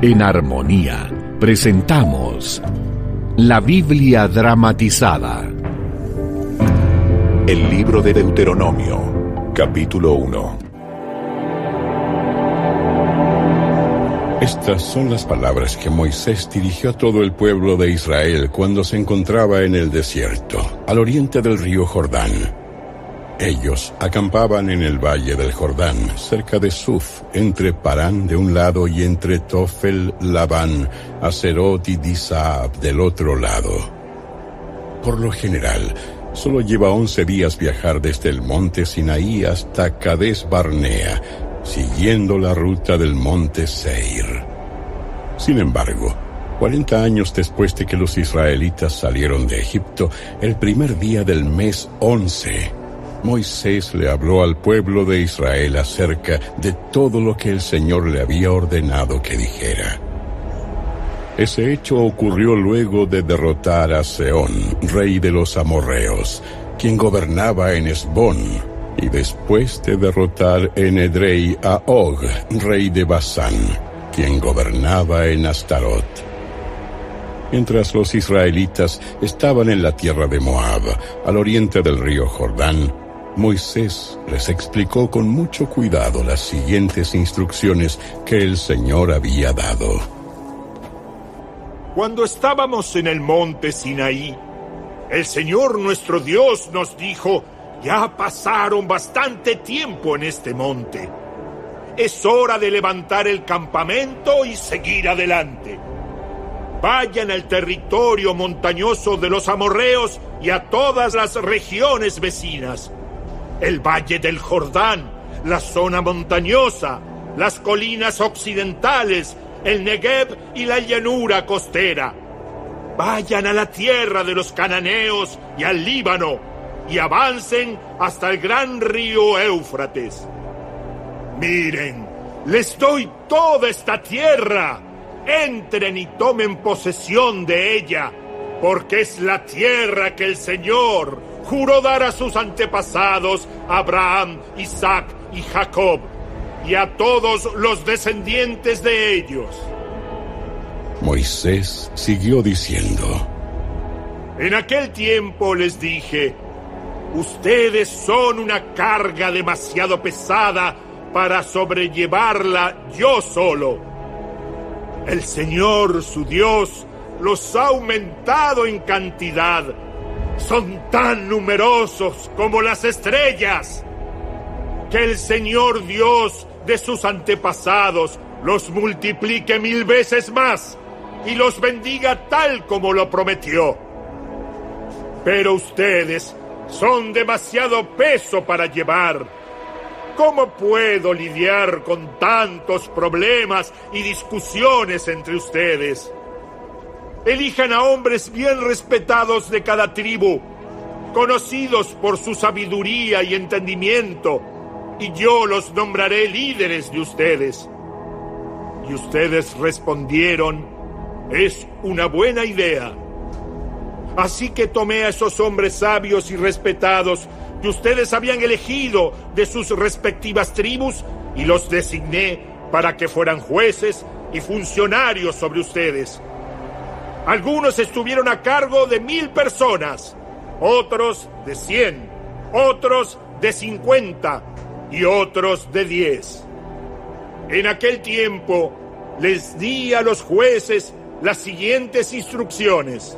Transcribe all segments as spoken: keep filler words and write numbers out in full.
En Armonía presentamos la Biblia dramatizada. El libro de Deuteronomio, capítulo uno. Estas son las palabras que Moisés dirigió a todo el pueblo de Israel cuando se encontraba en el desierto, al oriente del río Jordán. Ellos acampaban en el valle del Jordán, cerca de Suf, entre Parán de un lado y entre Tofel, Labán, Aserot y Disaab del otro lado. Por lo general, solo lleva once días viajar desde el monte Sinaí hasta Cades Barnea, siguiendo la ruta del monte Seir. Sin embargo, cuarenta años después de que los israelitas salieron de Egipto, el primer día del mes once, Moisés le habló al pueblo de Israel acerca de todo lo que el Señor le había ordenado que dijera. Ese hecho ocurrió luego de derrotar a Sehón, rey de los amorreos, quien gobernaba en Hesbón, y después de derrotar en Edrei a Og, rey de Basán, quien gobernaba en Astarot. Mientras los israelitas estaban en la tierra de Moab, al oriente del río Jordán, Moisés les explicó con mucho cuidado las siguientes instrucciones que el Señor había dado. Cuando estábamos en el monte Sinaí, el Señor nuestro Dios nos dijo: ya pasaron bastante tiempo en este monte. Es hora de levantar el campamento y seguir adelante. Vayan al territorio montañoso de los amorreos y a todas las regiones vecinas. El valle del Jordán, la zona montañosa, las colinas occidentales, el Negev y la llanura costera. Vayan a la tierra de los cananeos y al Líbano, y avancen hasta el gran río Éufrates. Miren, les doy toda esta tierra. Entren y tomen posesión de ella, porque es la tierra que el Señor juró dar a sus antepasados, Abraham, Isaac y Jacob, y a todos los descendientes de ellos. Moisés siguió diciendo: en aquel tiempo les dije: ustedes son una carga demasiado pesada para sobrellevarla yo solo. El Señor, su Dios, los ha aumentado en cantidad. Son tan numerosos como las estrellas. Que el Señor Dios de sus antepasados los multiplique mil veces más y los bendiga tal como lo prometió. Pero ustedes son demasiado peso para llevar. ¿Cómo puedo lidiar con tantos problemas y discusiones entre ustedes? Elijan a hombres bien respetados de cada tribu, conocidos por su sabiduría y entendimiento, y yo los nombraré líderes de ustedes. Y ustedes respondieron: es una buena idea. Así que tomé a esos hombres sabios y respetados que ustedes habían elegido de sus respectivas tribus y los designé para que fueran jueces y funcionarios sobre ustedes. Algunos estuvieron a cargo de mil personas, otros de cien, otros de cincuenta y otros de diez. En aquel tiempo les di a los jueces las siguientes instrucciones: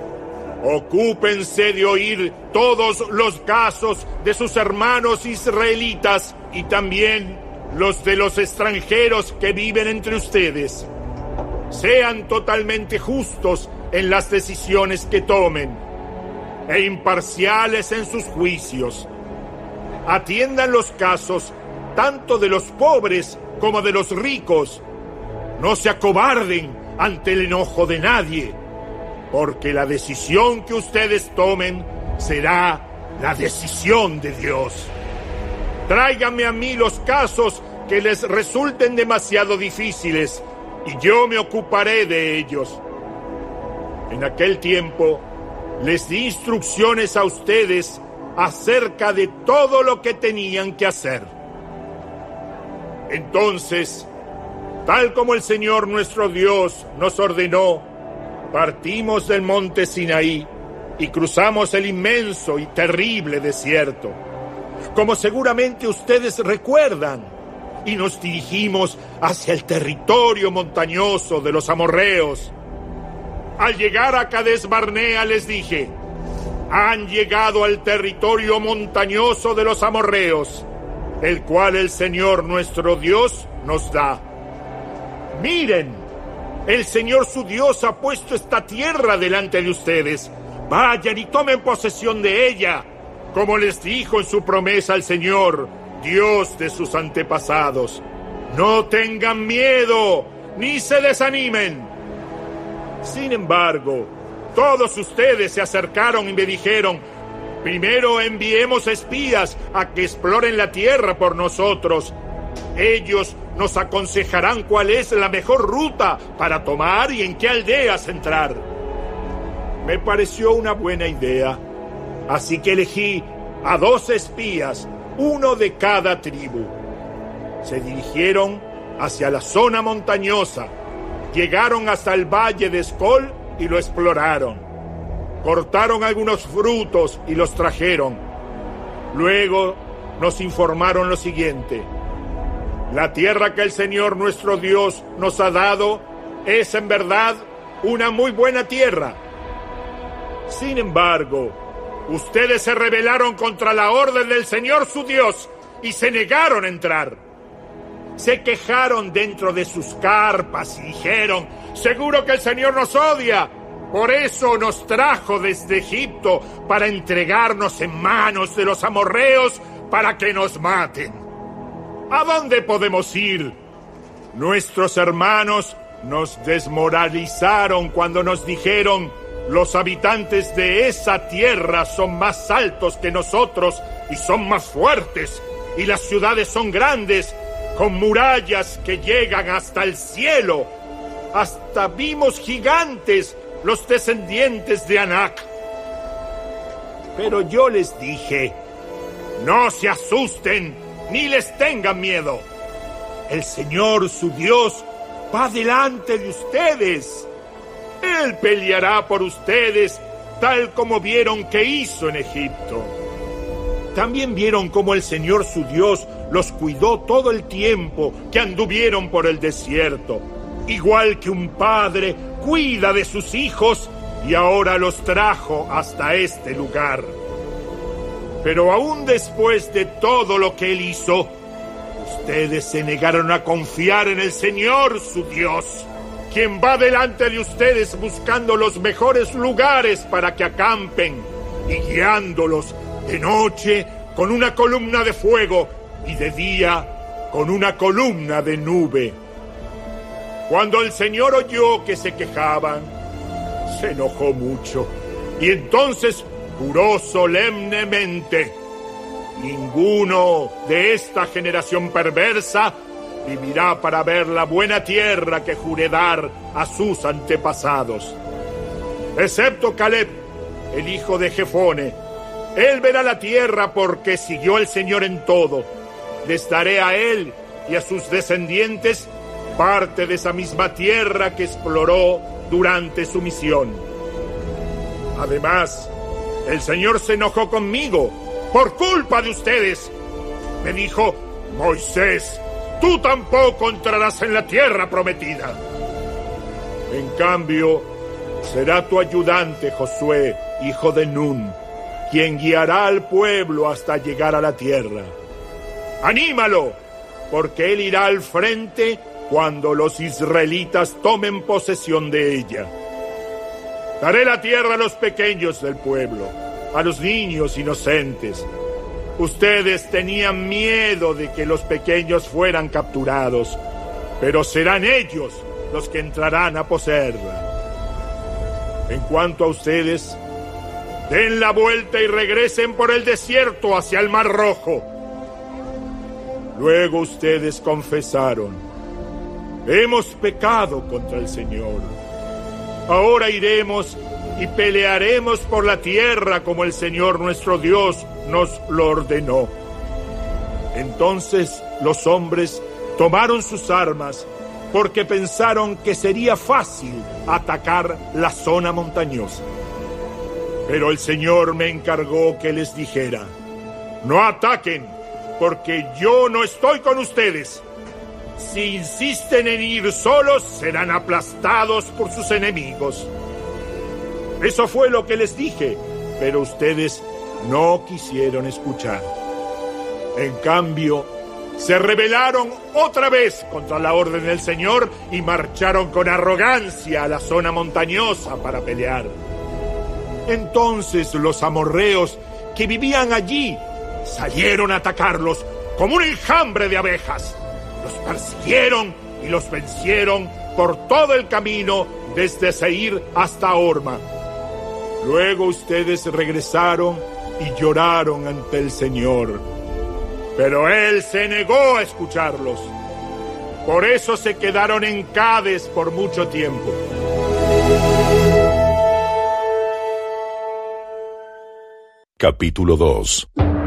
ocúpense de oír todos los casos de sus hermanos israelitas y también los de los extranjeros que viven entre ustedes. Sean totalmente justos en las decisiones que tomen e imparciales en sus juicios. Atiendan los casos tanto de los pobres como de los ricos. No se acobarden ante el enojo de nadie, porque la decisión que ustedes tomen será la decisión de Dios. Tráiganme a mí los casos que les resulten demasiado difíciles, y yo me ocuparé de ellos. En aquel tiempo les di instrucciones a ustedes acerca de todo lo que tenían que hacer. Entonces Tal como el Señor nuestro Dios nos ordenó, partimos del monte Sinaí y cruzamos el inmenso y terrible desierto, como seguramente ustedes recuerdan, y nos dirigimos hacia el territorio montañoso de los amorreos. Al llegar a Cades Barnea les dije: han llegado al territorio montañoso de los amorreos, el cual el Señor nuestro Dios nos da. Miren, el Señor su Dios ha puesto esta tierra delante de ustedes. Vayan y tomen posesión de ella, como les dijo en su promesa el Señor, Dios de sus antepasados. No tengan miedo, ni se desanimen. Sin embargo, todos ustedes se acercaron y me dijeron: primero enviemos espías a que exploren la tierra por nosotros. Ellos nos aconsejarán cuál es la mejor ruta para tomar y en qué aldeas entrar. Me pareció una buena idea, así que elegí a dos espías, uno de cada tribu. Se dirigieron hacia la zona montañosa, llegaron hasta el valle de Escol y lo exploraron. Cortaron algunos frutos y los trajeron. Luego nos informaron lo siguiente: la tierra que el Señor nuestro Dios nos ha dado es en verdad una muy buena tierra. Sin embargo, ustedes se rebelaron contra la orden del Señor su Dios y se negaron a entrar. Se quejaron dentro de sus carpas y dijeron: seguro que el Señor nos odia. Por eso nos trajo desde Egipto para entregarnos en manos de los amorreos para que nos maten. ¿A dónde podemos ir? Nuestros hermanos nos desmoralizaron cuando nos dijeron: los habitantes de esa tierra son más altos que nosotros y son más fuertes, y las ciudades son grandes, con murallas que llegan hasta el cielo. Hasta vimos gigantes, los descendientes de Anac. Pero yo les dije: no se asusten, ni les tengan miedo. El Señor, su Dios, va delante de ustedes. Él peleará por ustedes, tal como vieron que hizo en Egipto. También vieron cómo el Señor, su Dios, los cuidó todo el tiempo que anduvieron por el desierto, igual que un padre cuida de sus hijos, y ahora los trajo hasta este lugar. Pero aún después de todo lo que Él hizo, ustedes se negaron a confiar en el Señor, su Dios, quien va delante de ustedes buscando los mejores lugares para que acampen y guiándolos de noche con una columna de fuego y de día con una columna de nube. Cuando el Señor oyó que se quejaban, se enojó mucho y entonces juró solemnemente: ninguno de esta generación perversa vivirá para ver la buena tierra que juré dar a sus antepasados, excepto Caleb, el hijo de Jefone. Él verá la tierra porque siguió al Señor en todo. Les daré a él y a sus descendientes parte de esa misma tierra que exploró durante su misión. Además, el Señor se enojó conmigo por culpa de ustedes. Me dijo: Moisés, tú tampoco entrarás en la tierra prometida. En cambio, será tu ayudante Josué, hijo de Nun, quien guiará al pueblo hasta llegar a la tierra. ¡Anímalo! Porque él irá al frente cuando los israelitas tomen posesión de ella. Daré la tierra a los pequeños del pueblo, a los niños inocentes. Ustedes tenían miedo de que los pequeños fueran capturados, pero serán ellos los que entrarán a poseerla. En cuanto a ustedes, den la vuelta y regresen por el desierto hacia el Mar Rojo. Luego ustedes confesaron: hemos pecado contra el Señor. Ahora iremos y pelearemos por la tierra como el Señor nuestro Dios nos lo ordenó. Entonces los hombres tomaron sus armas porque pensaron que sería fácil atacar la zona montañosa. Pero el Señor me encargó que les dijera: no ataquen, porque yo no estoy con ustedes. Si insisten en ir solos, serán aplastados por sus enemigos. Eso fue lo que les dije, pero ustedes no quisieron escuchar. En cambio, se rebelaron otra vez contra la orden del Señor y marcharon con arrogancia a la zona montañosa para pelear. Entonces los amorreos que vivían allí salieron a atacarlos como un enjambre de abejas. Los persiguieron y los vencieron por todo el camino desde Seir hasta Horma. Luego ustedes regresaron y lloraron ante el Señor, pero Él se negó a escucharlos. Por eso se quedaron en Cades por mucho tiempo. Capítulo dos.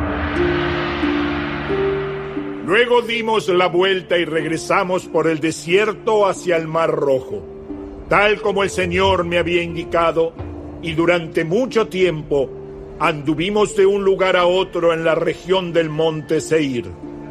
Luego dimos la vuelta y regresamos por el desierto hacia el Mar Rojo, tal como el Señor me había indicado, y durante mucho tiempo anduvimos de un lugar a otro en la región del monte Seir.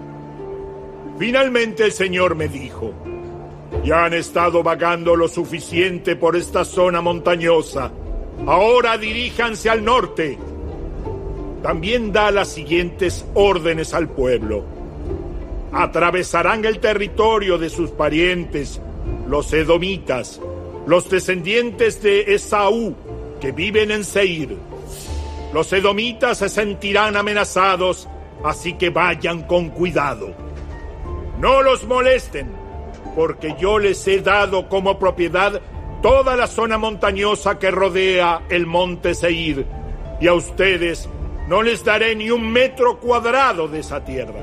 Finalmente el Señor me dijo: ya han estado vagando lo suficiente por esta zona montañosa, ahora diríjanse al norte. También da las siguientes órdenes al pueblo: atravesarán el territorio de sus parientes, los edomitas, los descendientes de Esaú, que viven en Seir. Los edomitas se sentirán amenazados, así que vayan con cuidado. No los molesten, porque yo les he dado como propiedad toda la zona montañosa que rodea el monte Seir, y a ustedes no les daré ni un metro cuadrado de esa tierra.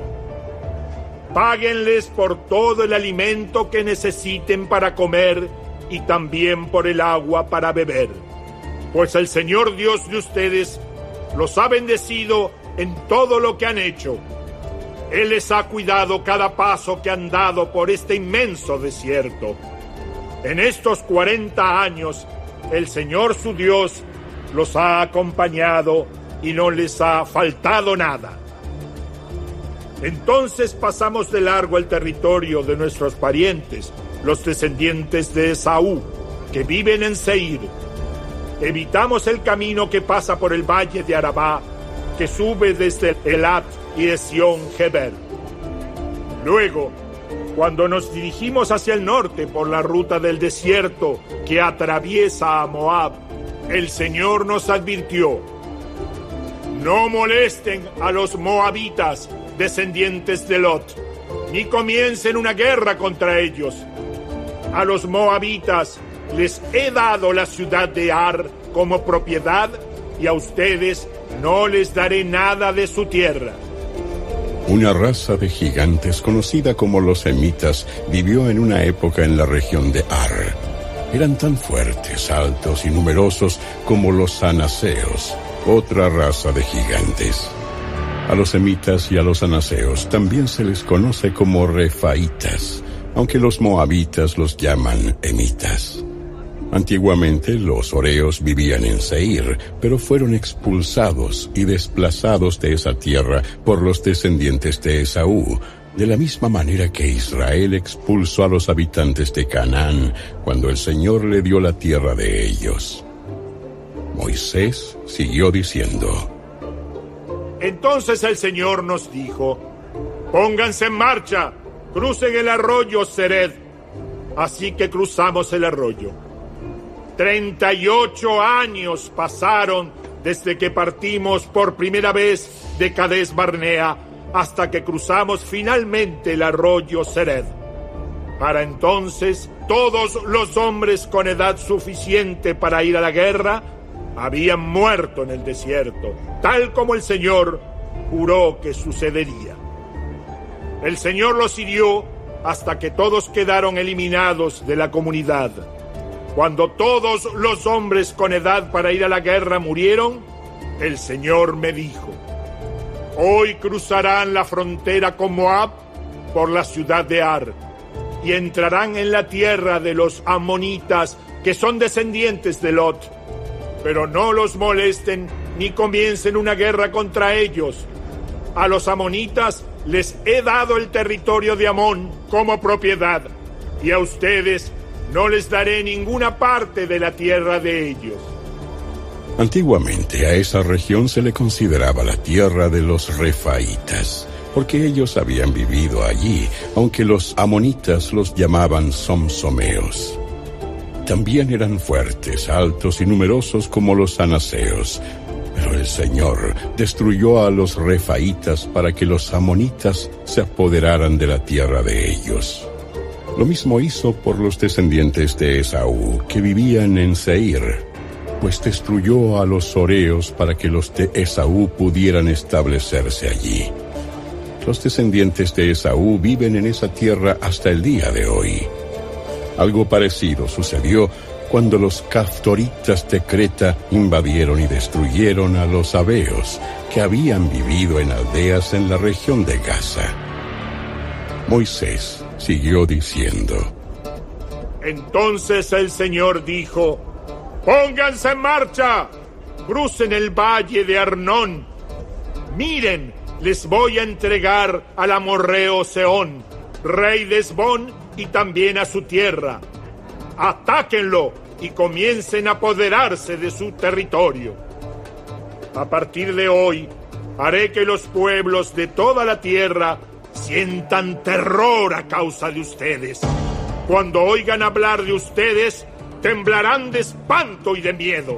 Páguenles por todo el alimento que necesiten para comer y también por el agua para beber, pues el Señor Dios de ustedes los ha bendecido en todo lo que han hecho. Él les ha cuidado cada paso que han dado por este inmenso desierto. En estos cuarenta años, el Señor su Dios los ha acompañado y no les ha faltado nada. Entonces pasamos de largo el territorio de nuestros parientes, los descendientes de Esaú, que viven en Seir. Evitamos el camino que pasa por el valle de Arabá, que sube desde Elat y Esión-Geber. Luego, cuando nos dirigimos hacia el norte por la ruta del desierto que atraviesa a Moab, el Señor nos advirtió: no molesten a los moabitas, descendientes de Lot, ni comiencen una guerra contra ellos. A los moabitas les he dado la ciudad de Ar como propiedad, y a ustedes no les daré nada de su tierra. Una raza de gigantes conocida como los semitas vivió en una época en la región de Ar. Eran tan fuertes, altos y numerosos como los anaseos, otra raza de gigantes. A los semitas y a los anaseos también se les conoce como refaitas, aunque los moabitas los llaman emitas. Antiguamente los horeos vivían en Seir, pero fueron expulsados y desplazados de esa tierra por los descendientes de Esaú, de la misma manera que Israel expulsó a los habitantes de Canaán cuando el Señor le dio la tierra de ellos. Moisés siguió diciendo: entonces el Señor nos dijo: pónganse en marcha, crucen el arroyo Sered. Así que cruzamos el arroyo. Treinta y ocho años pasaron desde que partimos por primera vez de Cades Barnea hasta que cruzamos finalmente el arroyo Sered. Para entonces, todos los hombres con edad suficiente para ir a la guerra habían muerto en el desierto, tal como el Señor juró que sucedería. El Señor los hirió hasta que todos quedaron eliminados de la comunidad. Cuando todos los hombres con edad para ir a la guerra murieron, el Señor me dijo: hoy cruzarán la frontera con Moab por la ciudad de Ar, y entrarán en la tierra de los amonitas, que son descendientes de Lot. Pero no los molesten ni comiencen una guerra contra ellos. A los amonitas les he dado el territorio de Amón como propiedad, y a ustedes no les daré ninguna parte de la tierra de ellos. Antiguamente a esa región se le consideraba la tierra de los refaitas, porque ellos habían vivido allí, aunque los amonitas los llamaban somsomeos. También eran fuertes, altos y numerosos como los anaseos, pero el Señor destruyó a los refaitas para que los amonitas se apoderaran de la tierra de ellos. Lo mismo hizo por los descendientes de Esaú, que vivían en Seir, pues destruyó a los horeos para que los de Esaú pudieran establecerse allí. Los descendientes de Esaú viven en esa tierra hasta el día de hoy. Algo parecido sucedió cuando los caftoritas de Creta invadieron y destruyeron a los sabeos, que habían vivido en aldeas en la región de Gaza. Moisés siguió diciendo: Entonces el Señor dijo: ¡Pónganse en marcha! ¡Crucen el valle de Arnón! ¡Miren! Les voy a entregar al amorreo Sehón, rey de Hesbón, y también a su tierra. ¡Atáquenlo y comiencen a apoderarse de su territorio! A partir de hoy, haré que los pueblos de toda la tierra sientan terror a causa de ustedes. Cuando oigan hablar de ustedes, temblarán de espanto y de miedo.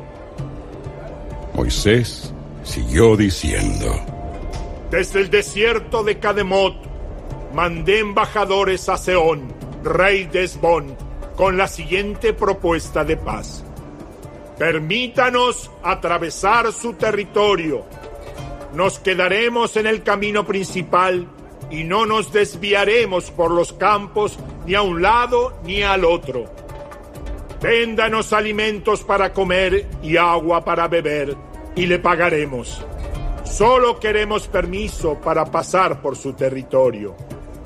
Moisés siguió diciendo: Desde el desierto de Cademot, mandé embajadores a Sehón, rey de Hesbón, con la siguiente propuesta de paz. Permítanos atravesar su territorio. Nos quedaremos en el camino principal y no nos desviaremos por los campos ni a un lado ni al otro. Véndanos alimentos para comer y agua para beber, y le pagaremos. Solo queremos permiso para pasar por su territorio.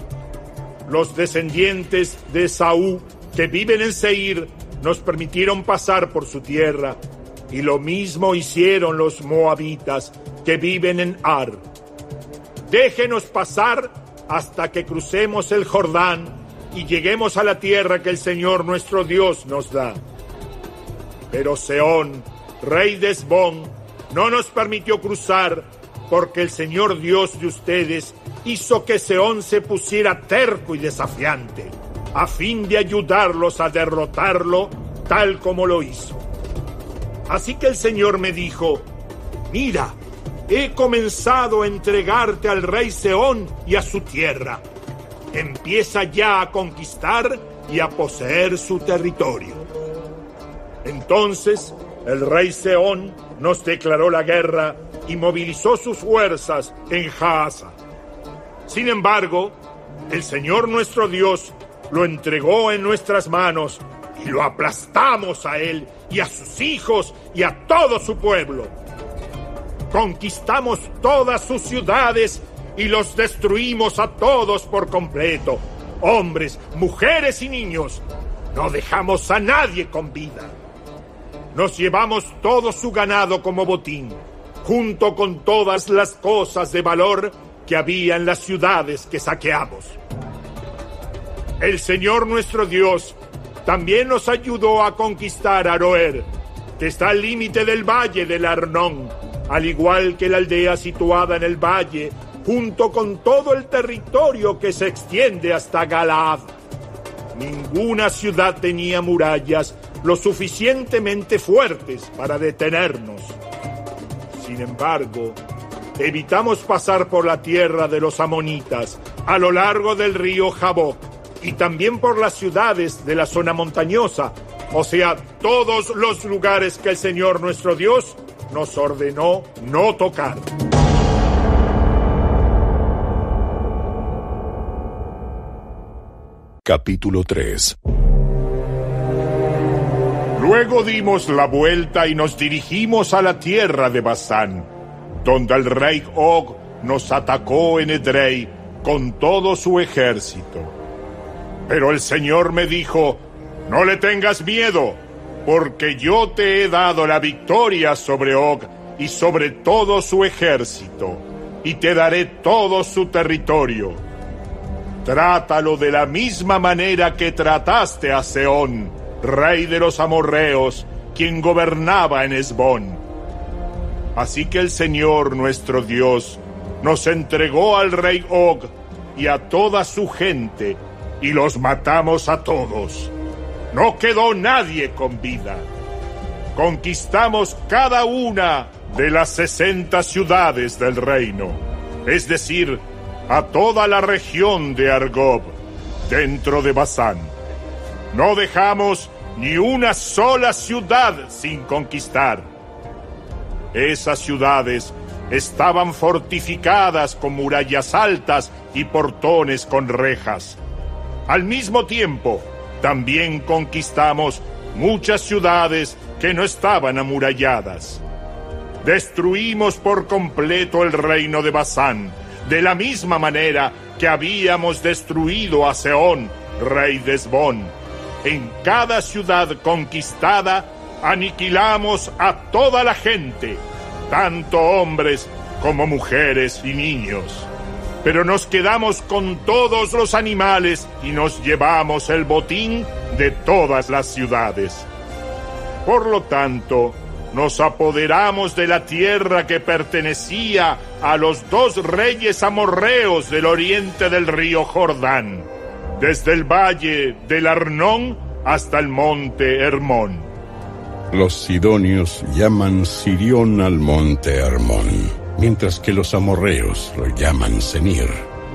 Los descendientes de Esaú que viven en Seir nos permitieron pasar por su tierra, y lo mismo hicieron los moabitas que viven en Ar. Déjenos pasar hasta que crucemos el Jordán y lleguemos a la tierra que el Señor nuestro Dios nos da. Pero Sehón, rey de Hesbón, no nos permitió cruzar, porque el Señor Dios de ustedes hizo que Sehón se pusiera terco y desafiante, a fin de ayudarlos a derrotarlo tal como lo hizo. Así que el Señor me dijo: Mira, he comenzado a entregarte al rey Sehón y a su tierra. Empieza ya a conquistar y a poseer su territorio. Entonces el rey Sehón nos declaró la guerra y movilizó sus fuerzas en Jahaza. Sin embargo, el Señor nuestro Dios lo entregó en nuestras manos y lo aplastamos a él y a sus hijos y a todo su pueblo. Conquistamos todas sus ciudades y los destruimos a todos por completo, hombres, mujeres y niños. No dejamos a nadie con vida. Nos llevamos todo su ganado como botín, junto con todas las cosas de valor que había en las ciudades que saqueamos. El Señor nuestro Dios también nos ayudó a conquistar Aroer, que está al límite del valle del Arnón, al igual que la aldea situada en el valle, junto con todo el territorio que se extiende hasta Galaad. Ninguna ciudad tenía murallas lo suficientemente fuertes para detenernos. Sin embargo, evitamos pasar por la tierra de los amonitas, a lo largo del río Jaboc, y también por las ciudades de la zona montañosa, o sea, todos los lugares que el Señor nuestro Dios nos ordenó no tocar. Capítulo tres. Luego dimos la vuelta y nos dirigimos a la tierra de Basán, donde el rey Og nos atacó en Edrei con todo su ejército. Pero el Señor me dijo: no le tengas miedo, porque yo te he dado la victoria sobre Og y sobre todo su ejército, y te daré todo su territorio. Trátalo de la misma manera que trataste a Sehón, rey de los amorreos, quien gobernaba en Hesbón. Así que el Señor nuestro Dios nos entregó al rey Og y a toda su gente, y los matamos a todos. No quedó nadie con vida. Conquistamos cada una de las sesenta ciudades del reino, es decir, a toda la región de Argob, dentro de Basán. No dejamos ni una sola ciudad sin conquistar. Esas ciudades estaban fortificadas con murallas altas y portones con rejas. Al mismo tiempo, también conquistamos muchas ciudades que no estaban amuralladas. Destruimos por completo el reino de Basán, de la misma manera que habíamos destruido a Sehón, rey de Hesbón. En cada ciudad conquistada aniquilamos a toda la gente, tanto hombres como mujeres y niños. Pero nos quedamos con todos los animales y nos llevamos el botín de todas las ciudades. Por lo tanto, nos apoderamos de la tierra que pertenecía a los dos reyes amorreos del oriente del río Jordán, desde el valle del Arnón hasta el monte Hermón. Los sidonios llaman Sirión al monte Hermón, mientras que los amorreos lo llaman Senir.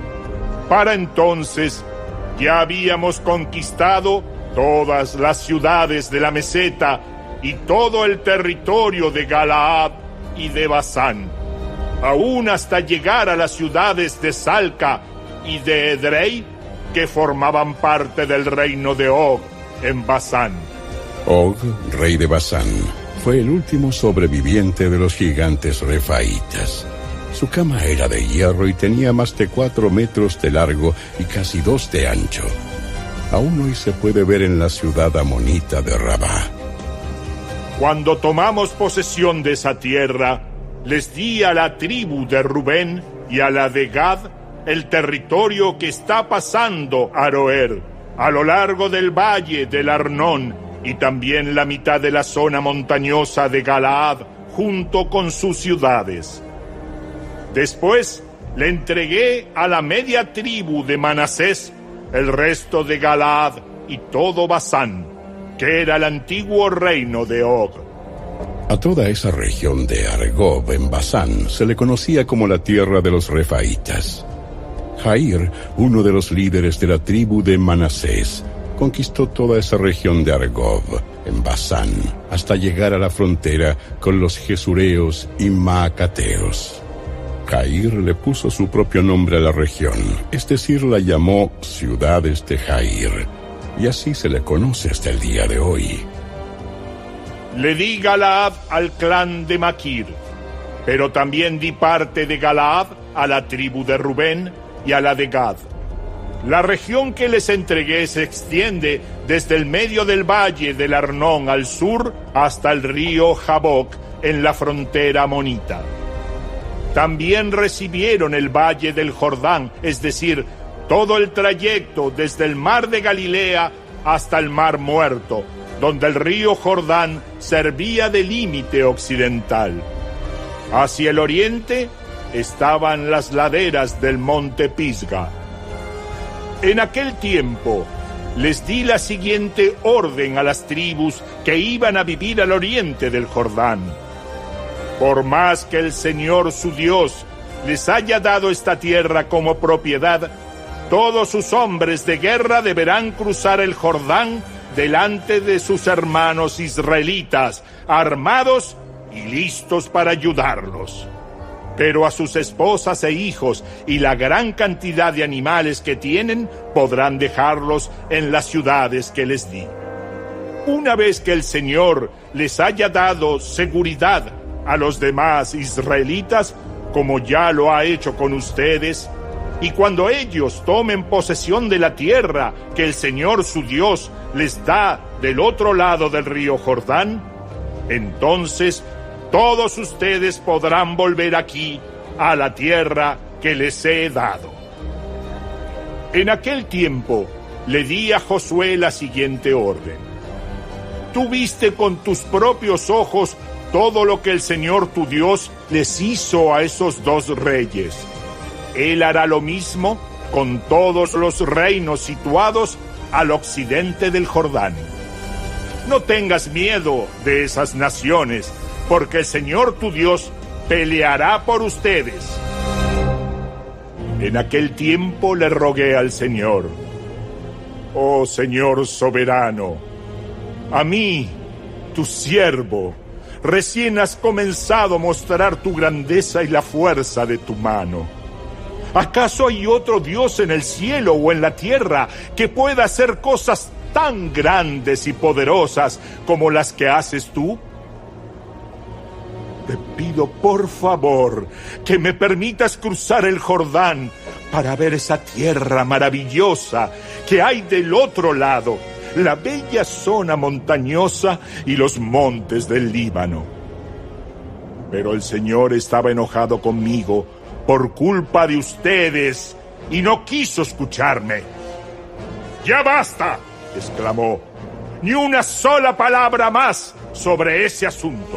Para entonces ya habíamos conquistado todas las ciudades de la meseta y todo el territorio de Galaad y de Basán, aún hasta llegar a las ciudades de Salca y de Edrei, que formaban parte del reino de Og en Basán. Og, rey de Basán, fue el último sobreviviente de los gigantes refaítas. Su cama era de hierro y tenía más de cuatro metros de largo y casi dos de ancho. Aún hoy se puede ver en la ciudad amonita de Rabá. Cuando tomamos posesión de esa tierra, les di a la tribu de Rubén y a la de Gad el territorio que está pasando Aroer, a lo largo del valle del Arnón, y también la mitad de la zona montañosa de Galaad, junto con sus ciudades. Después le entregué a la media tribu de Manasés el resto de Galaad y todo Basán, que era el antiguo reino de Og. A toda esa región de Argob en Basán se le conocía como la tierra de los refaítas. Jair, uno de los líderes de la tribu de Manasés, conquistó toda esa región de Argob en Basán hasta llegar a la frontera con los gesureos y maacateos. Jair le puso su propio nombre a la región, es decir, la llamó Ciudades de Jair, y así se le conoce hasta el día de hoy. Le di Galaad al clan de Maquir, pero también di parte de Galaad a la tribu de Rubén y a la de Gad. La región que les entregué se extiende desde el medio del valle del Arnón al sur hasta el río Jaboc en la frontera amonita. También recibieron el valle del Jordán, es decir, todo el trayecto desde el mar de Galilea hasta el mar Muerto, donde el río Jordán servía de límite occidental. Hacia el oriente estaban las laderas del monte Pisga. En aquel tiempo les di la siguiente orden a las tribus que iban a vivir al oriente del Jordán. Por más que el Señor su Dios les haya dado esta tierra como propiedad, todos sus hombres de guerra deberán cruzar el Jordán delante de sus hermanos israelitas, armados y listos para ayudarlos. Pero a sus esposas e hijos y la gran cantidad de animales que tienen podrán dejarlos en las ciudades que les di. Una vez que el Señor les haya dado seguridad a los demás israelitas, como ya lo ha hecho con ustedes, Y cuando ellos tomen posesión de la tierra que el Señor su Dios les da del otro lado del río Jordán, entonces todos ustedes podrán volver aquí a la tierra que les he dado. En aquel tiempo le di a Josué la siguiente orden: tú viste con tus propios ojos todo lo que el Señor tu Dios les hizo a esos dos reyes. Él hará lo mismo con todos los reinos situados al occidente del Jordán. No tengas miedo de esas naciones, porque el Señor tu Dios peleará por ustedes. En aquel tiempo le rogué al Señor: oh Señor soberano, a mí, tu siervo, recién has comenzado a mostrar tu grandeza y la fuerza de tu mano. ¿Acaso hay otro Dios en el cielo o en la tierra que pueda hacer cosas tan grandes y poderosas como las que haces tú? Te pido por favor que me permitas cruzar el Jordán para ver esa tierra maravillosa que hay del otro lado, la bella zona montañosa y los montes del Líbano. Pero el Señor estaba enojado conmigo por culpa de ustedes y no quiso escucharme. ¡Ya basta!, exclamó. ¡Ni una sola palabra más sobre ese asunto!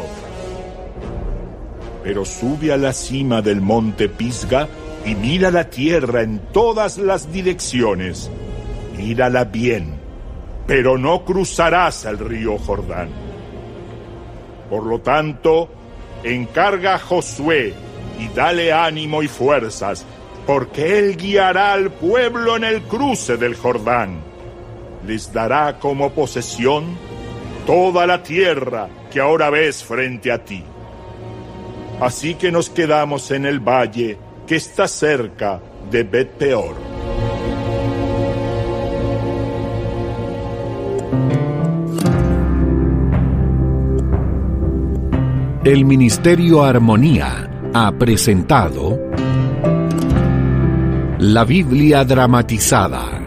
Pero sube a la cima del monte Pisga y mira la tierra en todas las direcciones. Mírala bien, pero no cruzarás el río Jordán. Por lo tanto, encarga a Josué y dale ánimo y fuerzas, porque él guiará al pueblo en el cruce del Jordán. Les dará como posesión toda la tierra que ahora ves frente a ti. Así que nos quedamos en el valle que está cerca de Bet-peor. El Ministerio Armonía ha presentado La Biblia dramatizada.